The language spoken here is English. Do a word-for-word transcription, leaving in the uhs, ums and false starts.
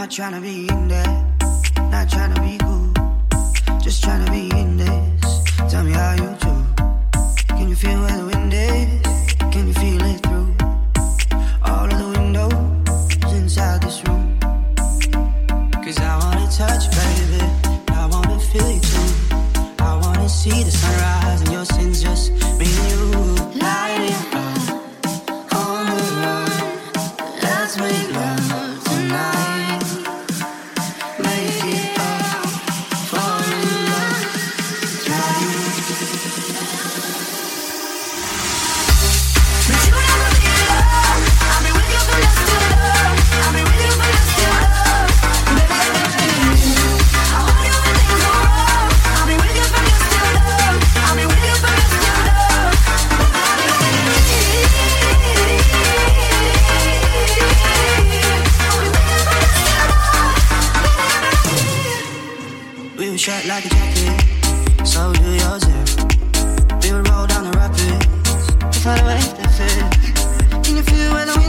Not trying to be in there, not trying to be cool, just trying to be in this. Tell me how you do. Can you feel where the wind is? Can you feel it through all of the windows inside this room? Cause I wanna touch, baby, I wanna feel you too. I wanna see the sunrise and your sins, just me and you. Light it up on the run, let's make love tonight. Make it up, fall in love, try. But you never be alone. I'll be with you for less than love. I'll be with you for less than love. Baby, I want you when things go wrong. I'll be with you for less than love. I'll be with you for less than love. We were shot like a jacket, so do yours if we would roll down the rapids to find a way to fit. Can you feel where the